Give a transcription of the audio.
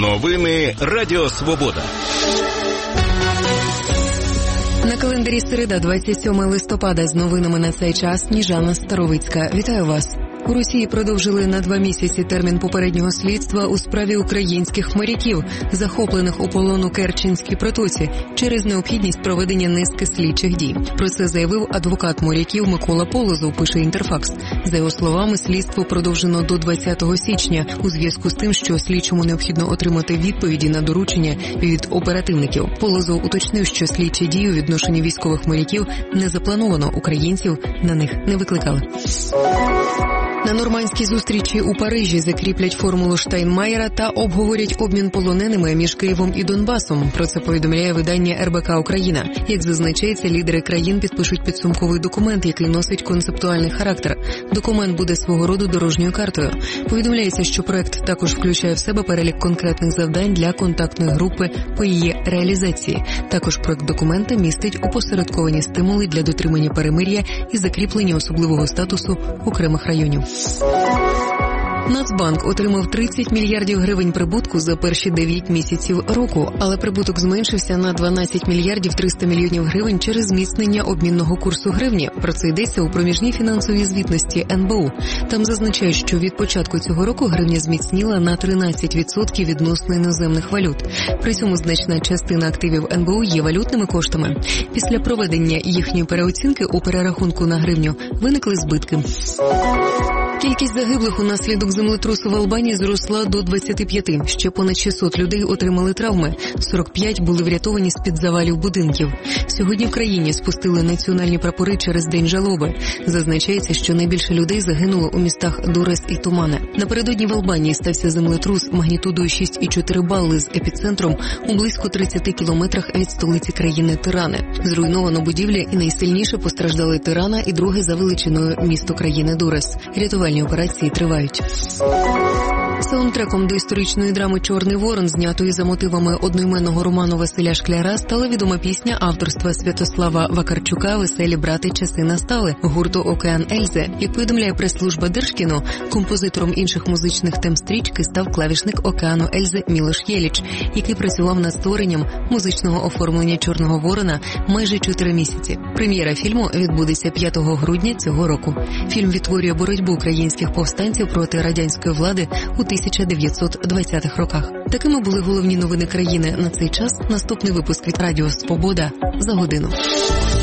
Новини Радіо Свобода. На календарі середа, 27 листопада. З новинами на цей час Сніжана Старовицька. Вітаю вас. У Росії продовжили на 2 місяці термін попереднього слідства у справі українських моряків, захоплених у полон у Керченській протоці, через необхідність проведення низки слідчих дій. Про це заявив адвокат моряків Микола Полозов, пише Інтерфакс. За його словами, слідство продовжено до 20 січня у зв'язку з тим, що слідчому необхідно отримати відповіді на доручення від оперативників. Полозов уточнив, що слідчі дії у відношенні військових моряків не заплановано, українців на них не викликали. На нормандській зустрічі у Парижі закріплять формулу Штайнмаєра та обговорять обмін полоненими між Києвом і Донбасом. Про це повідомляє видання РБК «Україна». Як зазначається, лідери країн підпишуть підсумковий документ, який носить концептуальний характер. Документ буде свого роду дорожньою картою. Повідомляється, що проект також включає в себе перелік конкретних завдань для контактної групи по її реалізації. Також проект документа містить опосередковані стимули для дотримання перемир'я і закріплення особливого статусу окремих районів. Нацбанк отримав 30 мільярдів гривень прибутку за перші 9 місяців року, але прибуток зменшився на 12 мільярдів 300 мільйонів гривень через зміцнення обмінного курсу гривні. Про це йдеться у проміжній фінансовій звітності НБУ. Там зазначають, що від початку цього року гривня зміцніла на 13% відносно іноземних валют. При цьому значна частина активів НБУ є валютними коштами. Після проведення їхньої переоцінки у перерахунку на гривню виникли збитки. Кількість загиблих унаслідок землетрусу в Албанії зросла до 25. Ще понад 600 людей отримали травми. 45 були врятовані з-під завалів будинків. Сьогодні в країні спустили національні прапори через День жалоби. Зазначається, що найбільше людей загинуло у містах Дурес і Тумане. Напередодні в Албанії стався землетрус магнітудою 6,4 бали з епіцентром у близько 30 кілометрах від столиці країни Тирани. Зруйновано будівлі і найсильніше постраждали Тирана і друге за величиною місто країни Дурес. Рятувальні операції тривають. Саундтреком до історичної драми «Чорний ворон», знятої за мотивами одноіменного роману Василя Шкляра, стала відома пісня авторства Святослава Вакарчука «Веселі брати, часи настали» гурту «Океан Ельзи». Як повідомляє прес-служба Держкіно, композитором інших музичних тем стрічки став клавішник «Океану Ельзи» Мілош Єліч, який працював над створенням музичного оформлення «Чорного ворона» майже 4 місяці. Прем'єра фільму відбудеться 5 грудня цього року. Фільм відтворює боротьбу українських повстанців проти радянської влади у 1920-х роках. Такими були головні новини країни на цей час. Наступний випуск від Радіо Свобода за годину.